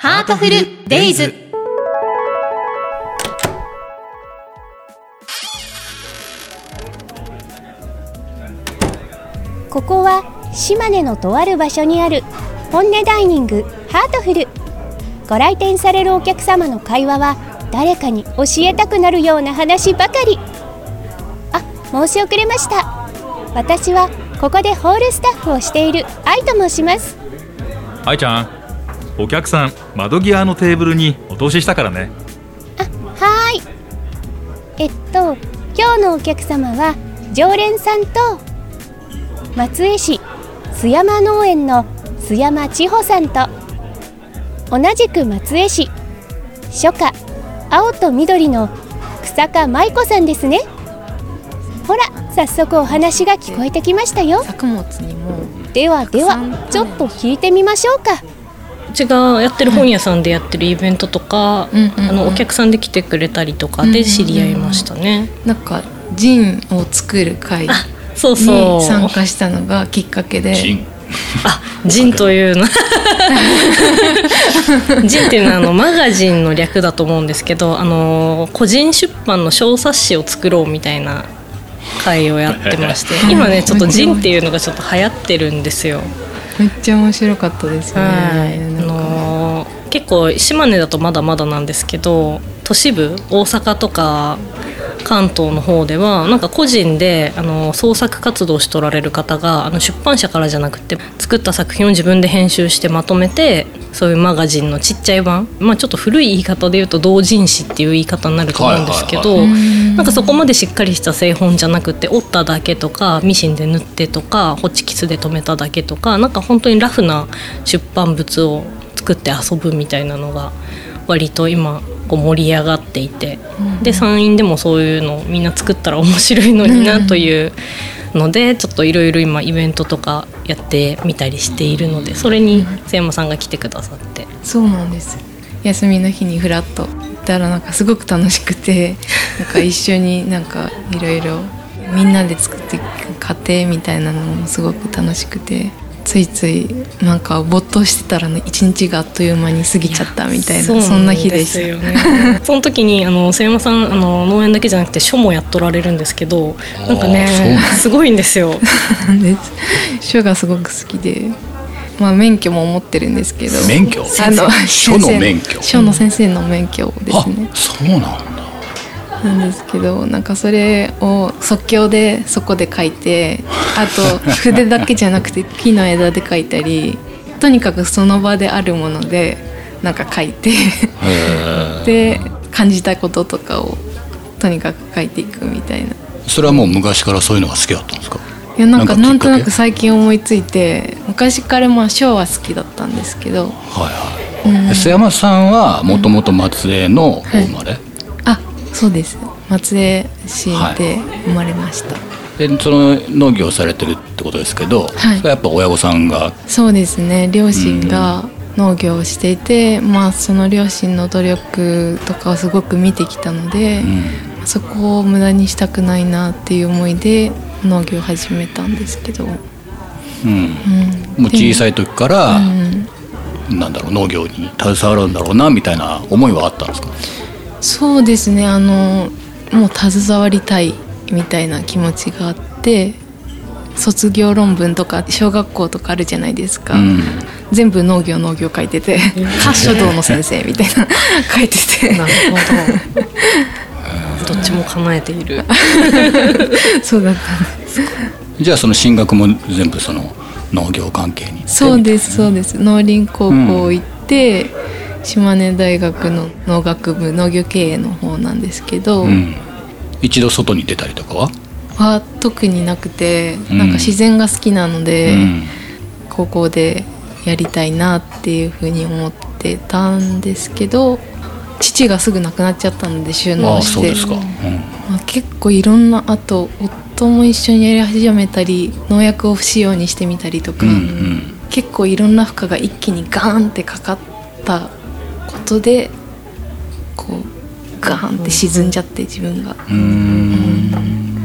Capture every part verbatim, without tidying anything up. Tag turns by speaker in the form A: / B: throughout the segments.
A: ハートフルデイズ。
B: ここは島根のとある場所にある本音ダイニングハートフル。ご来店されるお客様の会話は誰かに教えたくなるような話ばかり。あ、申し遅れました。私はここでホールスタッフをしている愛と申します。
C: 愛ちゃん、お客さん窓際のテーブルにお通ししたからね。
B: あ、はーい。えっと今日のお客様は常連さんと松江市須山農園の須山千穂さんと、同じく松江市初夏青と緑の草加舞子さんですね。ほら、早速お話が聞こえてきましたよ。
D: 作物にも
B: ではではちょっと聞いてみましょうか。
D: うちがやってる本屋さんでやってるイベントとか、うん、あのお客さんで来てくれたりとかで知り合いましたね、
E: うんうん、なんかジンを作る会に
D: そうそう
E: 参加したのがきっかけで、
C: ジン
D: あ、ジンというのジンっていうのはあのマガジンの略だと思うんですけど、あの個人出版の小冊子を作ろうみたいな会をやってまして今ねちょっとジンっていうのがちょっと流行ってるんですよ。
E: めっちゃ面白かったですね。
D: はい、あのー、結構島根だとまだまだなんですけど、都市部大阪とか関東の方ではなんか個人であの創作活動をしとられる方が、あの出版社からじゃなくて作った作品を自分で編集してまとめて、そういうマガジンのちっちゃい版、まあ、ちょっと古い言い方で言うと同人誌っていう言い方になると思うんですけど、なんかそこまでしっかりした製本じゃなくて折っただけとかミシンで縫ってとかホチキスで留めただけとか、なんか本当にラフな出版物を作って遊ぶみたいなのが割と今こう盛り上がっていて、で山陰でもそういうのをみんな作ったら面白いのになというので、ちょっといろいろ今イベントとかやってみたりしているので、それに瀬山さんが来てくださって。
E: そうなんです。休みの日にフラッと行ったらなんかすごく楽しくて、なんか一緒になんかいろいろみんなで作っていく過程みたいなのもすごく楽しくて、ついついなんか没頭してたらね、一日があっという間に過ぎちゃったみたいな、 そ, そんな日でしたよね。
D: その時にあの瀬山さん、あの農園だけじゃなくて書もやっとられるんですけど、なんかねすごいんですよ。
E: 書がすごく好きで、まあ、免許も持ってるんですけど。
C: 免許？
E: あの
C: 書の免許？
E: 書の先生の免許ですね。
C: あ、そうなんだ。
E: なんですけど、なんかそれを即興でそこで書いて、あと筆だけじゃなくて木の枝で書いたり、とにかくその場であるものでなんか書いてで感じたこととかをとにかく書いていくみたいな。
C: それはもう昔からそういうのが好きだったんですか？
E: いや、なんかなんとなく最近思いついて、昔からまあ書は好きだったんですけど、
C: はいはい、うん、須山さんはもともと松江の生まれ、はい、
E: あ、そうです。松江市で生まれました、はい、
C: でその農業されてるってことですけど、はい、それはやっぱ親御さんが。
E: そうですね、両親が農業をしていて、うん、まあ、その両親の努力とかをすごく見てきたので、うん、そこを無駄にしたくないなっていう思いで農業を始めたんですけど、
C: うんうん、もう小さい時から、うん、なんだろう、農業に携わるんだろうなみたいな思いはあったんですか？
E: そうですね、あのもう携わりたいみたいな気持ちがあって、卒業論文とか小学校とかあるじゃないですか、うん、全部農業農業書いてて書道の先生みたいな書いてて
D: なるほどどっちも叶えている
E: そうだったんですか。
C: じゃあその進学も全部その農業関係に？
E: そうですそうです。農林高校行って、うん、島根大学の農学部農業経営の方なんですけど、うん、
C: 一度外に出たりとかは？
E: は特になくて、なんか自然が好きなので、うん、高校でやりたいなっていうふうに思ってたんですけど、父がすぐ亡くなっちゃったので収納して。ああ、そうですか、うん、まあ、結構いろんな、あと夫も一緒にやり始めたり農薬を不使用にしてみたりとか、うんうん、結構いろんな負荷が一気にガーンってかかったことでこうガーンって沈んじゃって自分が。うーん、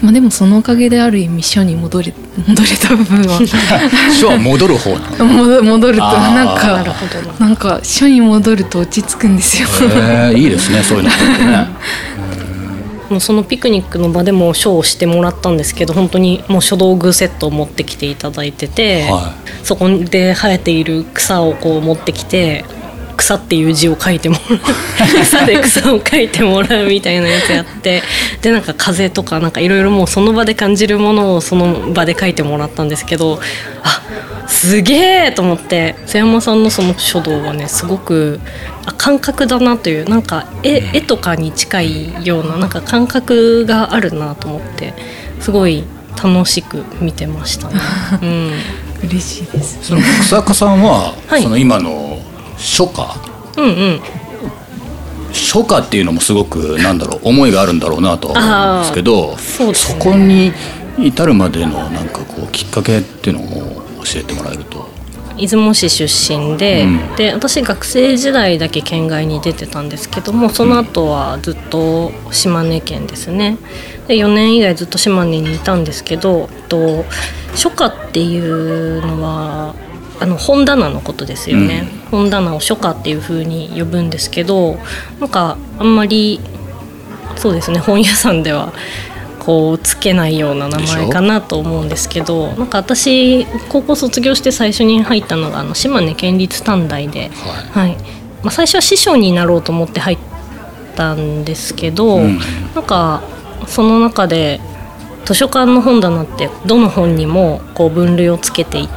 E: まあ、でもそのおかげである意味書に戻れ戻れた部分は
C: 書は戻る方なの
E: 戻戻るとなんか
D: なるほど
E: なんか書に戻ると落ち着くんですよ。
C: えー、いいですねそういうのってね。
D: もうそのピクニックの場でも書をしてもらったんですけど、本当にもう書道具セットを持ってきていただいてて、はい、そこで生えている草をこう持ってきて、草っていう字を書いてもらう草で草を書いてもらうみたいなやつやって、でなんか風とかなんかいろいろもうその場で感じるものをその場で書いてもらったんですけど、あすげえと思って、瀬山さんのその書道はねすごくあ感覚だなという、なんか 絵, 絵とかに近いようななんか感覚があるなと思って、すごい楽しく見てましたね。うん、
E: 嬉しいです。
C: その草加さんは、
D: はい、
C: その今の書家、うんうん、書家っていうのもすごくなんだろう思いがあるんだろうなと思うんですけど、
D: そうですね、
C: そこに至るまでのなんかこうきっかけっていうのを教えてもらえると。
D: 出雲市出身 で,、うん、で私学生時代だけ県外に出てたんですけども、その後はずっと島根県ですね。でよねん以外ずっと島根にいたんですけど、と書家っていうのはあの本棚のことですよね、うん、本棚を書家っていう風に呼ぶんですけど、なんかあんまりそうですね本屋さんではこうつけないような名前かなと思うんですけど、なんか私高校卒業して最初に入ったのがあの島根県立短大で、はいはい、まあ、最初は司書になろうと思って入ったんですけど、うん、なんかその中で図書館の本棚ってどの本にもこう分類をつけていって、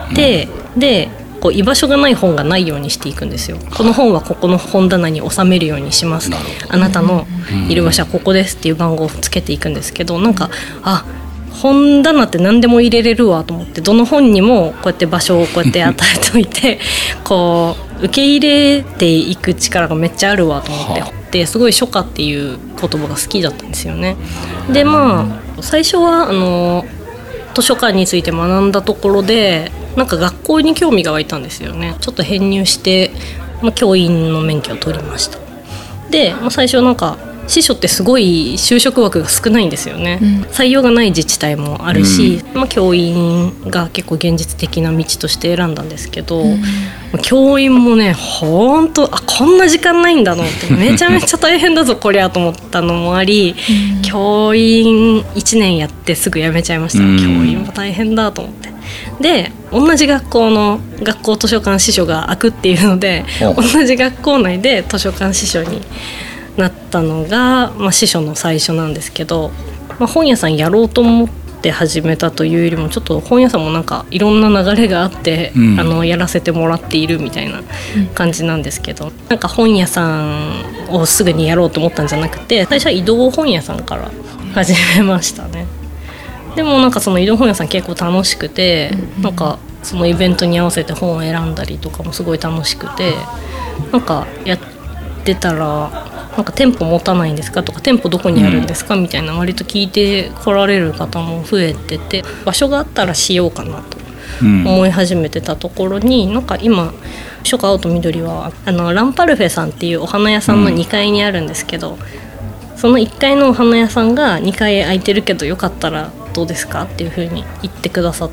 D: うん、でこう居場所がない本がないようにしていくんですよ。この本はここの本棚に収めるようにします、あなたのいる場所はここですっていう番号をつけていくんですけど、なんかあ本棚って何でも入れれるわと思って、どの本にもこうやって場所をこうやって与えておいてこう受け入れていく力がめっちゃあるわと思って、ですごい書家っていう言葉が好きだったんですよね。でまあ最初はあの図書館について学んだところで、なんか学校に興味が湧いたんですよね。ちょっと編入して、まあ、教員の免許を取りました。で、まあ、最初なんか司書ってすごい就職枠が少ないんですよね、うん、採用がない自治体もあるし、うん、まあ、教員が結構現実的な道として選んだんですけど、うん、教員もねほんとあこんな時間ないんだのってめちゃめちゃ大変だぞこりゃと思ったのもあり、うん、教員いちねんやってすぐ辞めちゃいました、うん、教員も大変だと思って。で同じ学校の学校図書館司書が開くっていうので、同じ学校内で図書館司書になったのが、まあ、司書の最初なんですけど、まあ、本屋さんやろうと思って始めたというよりもちょっと本屋さんもなんかいろんな流れがあって、うん、あのやらせてもらっているみたいな感じなんですけど、うん、なんか本屋さんをすぐにやろうと思ったんじゃなくて、最初は移動本屋さんから始めましたね。でもなんかその移動本屋さん結構楽しくて、うん、なんかそのイベントに合わせて本を選んだりとかもすごい楽しくて、なんかやってたらなんか店舗持たないんですかとか店舗どこにあるんですかみたいな割と聞いて来られる方も増えてて、場所があったらしようかなと思い始めてたところに、なんか今書家青と緑はあのランパルフェさんっていうお花屋さんのにかいにあるんですけど、そのいっかいのお花屋さんがにかい空いてるけどよかったらどうですかっていう風に言ってくださって、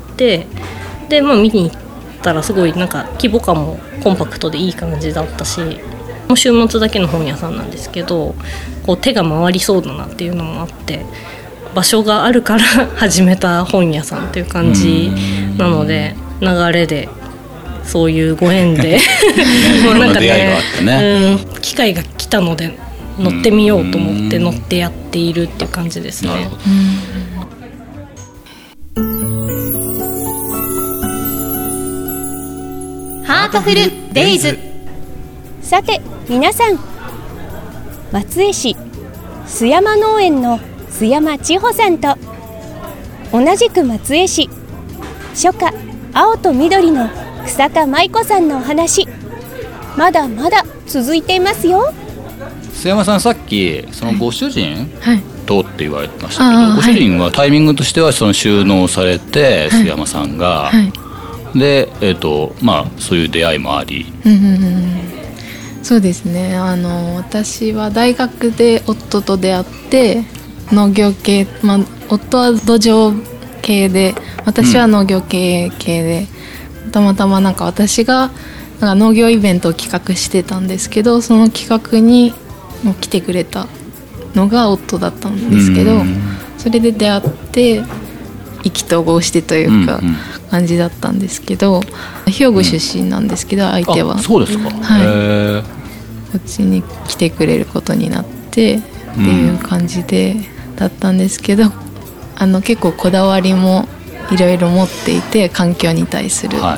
D: で、まあ、見に行ったらすごいなんか規模感もコンパクトでいい感じだったし、もう週末だけの本屋さんなんですけど、こう手が回りそうだなっていうのもあって、場所があるから始めた本屋さんっていう感じなので、流れでそういうご縁でもうなんかね、うん、機会が来たので乗ってみようと思って乗ってやっているっていう感じですね。
A: ハートフルデイズ。
B: さて皆さん、松江市須山農園の須山千穂さんと、同じく松江市書家青と緑の草加舞子さんのお話、まだまだ続いていますよ。
C: 須山さん、さっきそのご主人、はい、とって言われてましたけど、
E: はい、
C: ご主人はタイミングとしてはその収納されて、はい、須山さんが、はい、で、えーとまあ、そういう出会いもあり、
E: うんうんうん、そうですね、あの私は大学で夫と出会って、 農業系、まあ、夫は土壌系で私は農業系系で、うん、たまたまなんか私がなんか農業イベントを企画してたんですけど、その企画にも来てくれたのが夫だったんですけど、うん、それで出会って意気投合してというか、うんうん、感じだったんですけど、兵庫出身なんですけど、うん、相手は
C: そうですか、
E: はい、へこっちに来てくれることになってっていう感じで、うん、だったんですけど、あの結構こだわりもいろいろ持っていて、環境に対する、はい、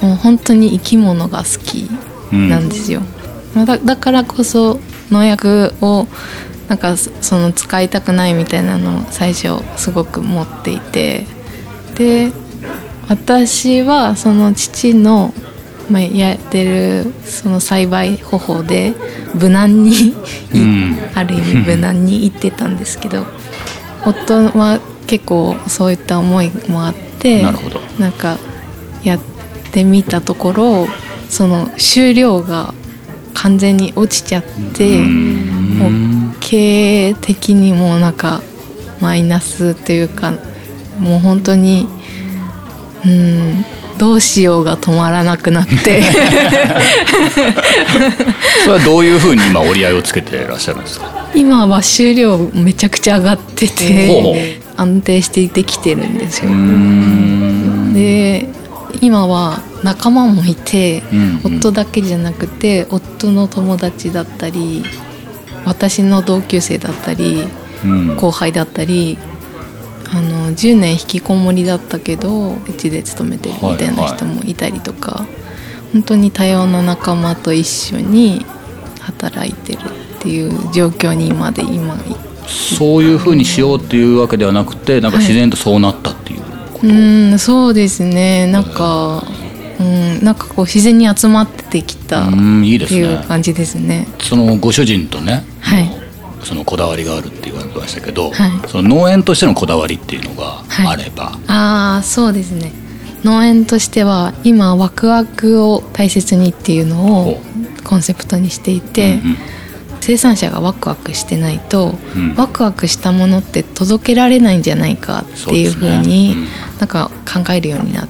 E: もう本当に生き物が好きなんですよ、うん、だ, だからこそ農薬をなんかその使いたくないみたいなのを最初すごく持っていて、で私はその父の、まあ、やってるその栽培方法で無難に、うん、ある意味無難に行ってたんですけど、夫は結構そういった思いもあって、
C: なるほど、
E: なんかやってみたところ、その収量が完全に落ちちゃって、うん、もう経営的にもなんかマイナスというか、もう本当にうんどうしようが止まらなくなって
C: それはどういうふうに今折り合いをつけていらっしゃるんですか？
E: 今は収量めちゃくちゃ上がってて安定してできてるんですよ。うーんで今は仲間もいて、うんうん、夫だけじゃなくて夫の友達だったり私の同級生だったり、うん、後輩だったり、あのじゅうねん引きこもりだったけどうちで勤めてるみたいな人もいたりとか、はいはい、本当に多様な仲間と一緒に働いてるっていう状況にまで今
C: そういう風にしようっていうわけではなくて、なんか自然とそうなったっていうこと、はい、
E: うんそうですね、なんか、うん、なんかこう自然に集まってきたっていう感じですね。
C: そのご主人とね、
E: はい、
C: そのこだわりがあるって言われましたけど、はい、その農園としてのこだわりっていうのがあれば、はい、
E: ああそうですね、農園としては今ワクワクを大切にっていうのをコンセプトにしていて、うんうん、生産者がワクワクしてないと、うん、ワクワクしたものって届けられないんじゃないかっていうふうになんか考えるようになって、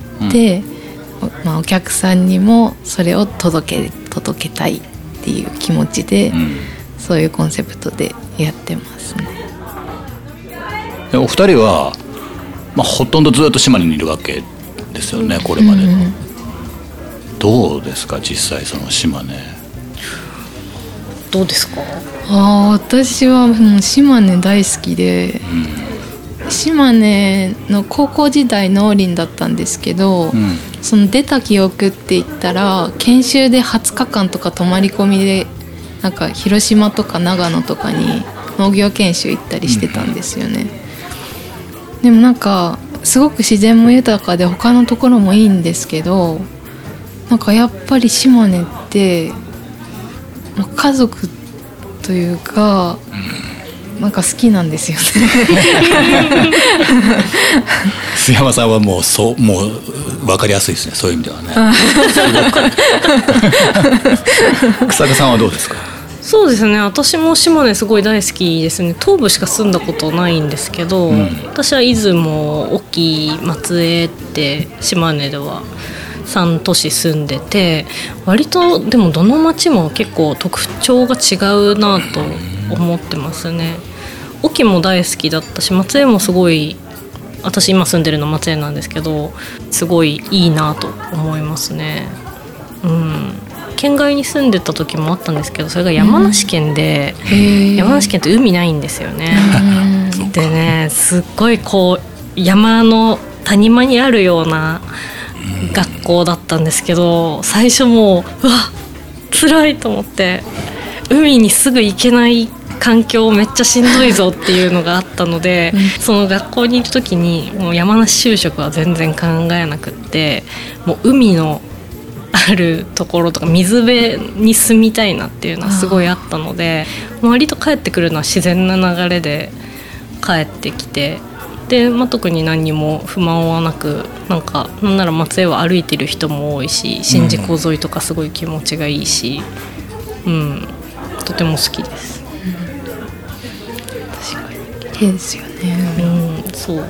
E: うんまあ、お客さんにもそれを届け届けたいっていう気持ちで、うん、そういうコンセプトでやってますね。
C: お二人は、まあ、ほとんどずっと島根にいるわけですよね、これまでの、うん、どうですか実際その島根
D: どうですか？
E: あ私はもう島根大好きで、うん、島根の高校時代農林だったんですけど、うん、その出た記憶って言ったら研修ではつかかんとか泊まり込みでなんか広島とか長野とかに農業研修行ったりしてたんですよね、うん、でもなんかすごく自然も豊かで他のところもいいんですけど、なんかやっぱり島根って家族というかなんか好きなんですよね
C: 須山さんはもうそうもう分かりやすいですね、そういう意味ではね草加さんはどうですか？
D: そうですね、私も島根すごい大好きですね。東部しか住んだことないんですけど、うん、私は出雲、隠岐、松江って島根ではさん都市住んでて、割とでもどの町も結構特徴が違うなと思ってますね。隠岐も大好きだったし、松江もすごい、私今住んでるの松江なんですけどすごいいいなと思いますね。うん県外に住んでた時もあったんですけど、それが山梨県で、うん、山梨県って海ないんですよね、うん、でねすっごいこう山の谷間にあるような学校だったんですけど、最初もううわ辛いと思って、海にすぐ行けない環境めっちゃしんどいぞっていうのがあったので、うん、その学校にいる時にもう山梨就職は全然考えなくって、もう海のあるところとか水辺に住みたいなっていうのはすごいあったので、割と帰ってくるのは自然な流れで帰ってきて、で、まあ、特に何にも不満はなく、なんかなんなら松江は歩いてる人も多いし、宍道湖沿いとかすごい気持ちがいいし、うん、とても好きです、うん、確かに。
E: 麗ですよね。
D: うん、そう。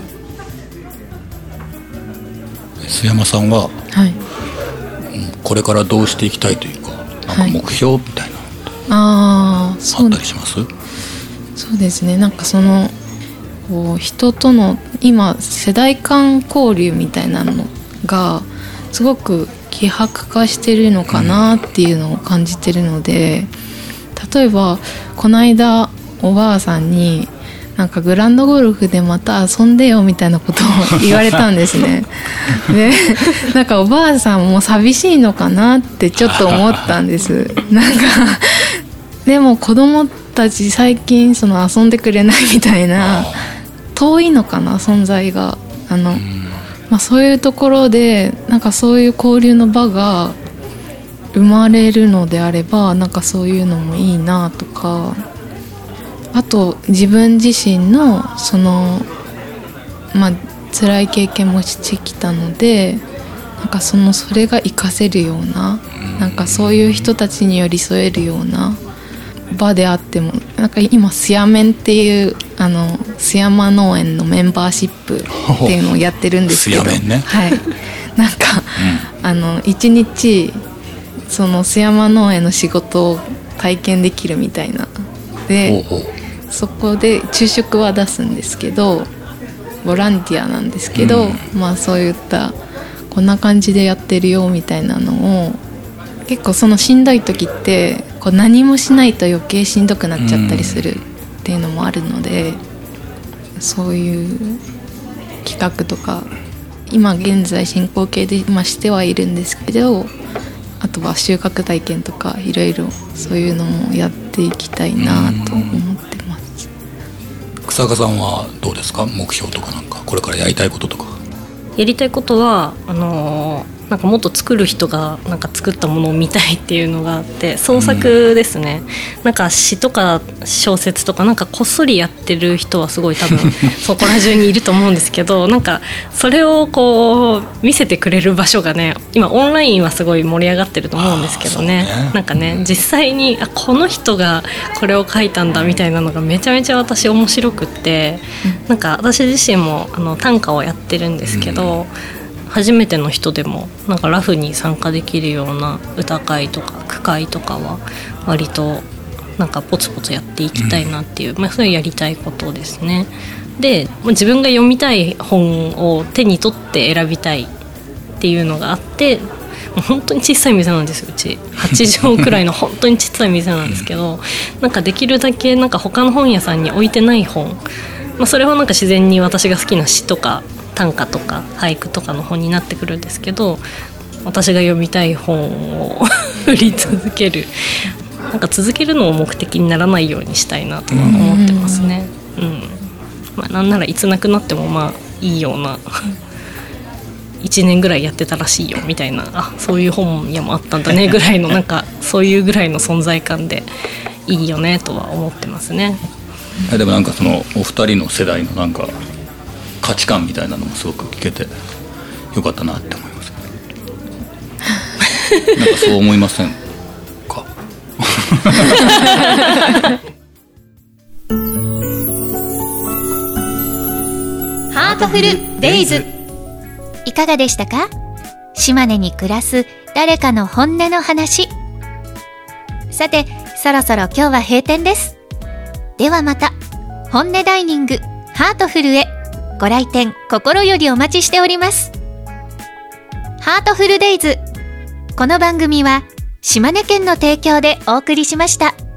C: 須山さんは、
E: はい、
C: これからどうしていきたいというか、なんか目標みたいなのって
E: あ
C: あったりします？
E: そうですね、なんかそのこう人との今世代間交流みたいなのがすごく希薄化してるのかなっていうのを感じてるので、例えばこの間おばあさんになんかグランドゴルフでまた遊んでよみたいなことを言われたんですね。で、なんかおばあさんも寂しいのかなってちょっと思ったんです。なんかでも子供たち最近その遊んでくれないみたいな、遠いのかな存在が、あの、まあ、そういうところでなんかそういう交流の場が生まれるのであれば、なんかそういうのもいいなとか、あと自分自身のそのまあ辛い経験もしてきたので、なんかそのそれが活かせるような、なんかそういう人たちに寄り添えるような場であっても、なんか今スヤメンっていうあの須山農園のメンバーシップっていうのをやってるんですけど、
C: 須山ね、
E: はい、なんか、うん、あの一日その須山農園の仕事を体験できるみたいなで、ほうほう、そこで昼食は出すんですけど、ボランティアなんですけど、うん、まあそういったこんな感じでやってるよみたいなのを、結構そのしんどい時ってこう何もしないと余計しんどくなっちゃったりするっていうのもあるので、うん、そういう企画とか今現在進行形で今してはいるんですけど、あとは収穫体験とかいろいろそういうのもやっていきたいなと思ってます。
C: 草加さんはどうですか？目標とかなんかこれからやりたいこととか。
D: やりたいことはあのーなんかもっと作る人がなんか作ったものを見たいっていうのがあって、創作ですね、うん、なんか詩とか小説とかなんかこっそりやってる人はすごい多分そこら中にいると思うんですけど、なんかそれをこう見せてくれる場所がね、今オンラインはすごい盛り上がってると思うんですけど ね, ねなんかね、実際にあこの人がこれを書いたんだみたいなのがめちゃめちゃ私面白くって、うん、なんか私自身もあの短歌をやってるんですけど、うん、初めての人でもなんかラフに参加できるような歌会とか句会とかは割となんかポツポツやっていきたいなっていう、うん、まあ、それはやりたいことですね。で自分が読みたい本を手に取って選びたいっていうのがあって、もう本当に小さい店なんですよ、うちはち畳くらいの本当に小さい店なんですけど、なんかできるだけなんか他の本屋さんに置いてない本、まあ、それはなんか自然に私が好きな詩とか短歌とか俳句とかの本になってくるんですけど、私が読みたい本を売り続ける、なんか続けるのを目的にならないようにしたいなとは思ってますね。うん、まあ、なんならいつなくなってもまあいいようないちねんぐらいやってたらしいよみたいな、あそういう本屋もあったんだねぐらいのなんかそういうぐらいの存在感でいいよねとは思ってますね。
C: でもなんかそのお二人の世代のなんか価値観みたいなのもすごく聞けてよかったなって思いますなんかそう思いませんか？
A: ハートフルデイズ、
B: いかがでしたか？島根に暮らす誰かの本音の話。さてそろそろ今日は閉店です。ではまた本音ダイニングハートフルへご来店心よりお待ちしております。ハートフルデイズ、この番組は島根県の提供でお送りしました。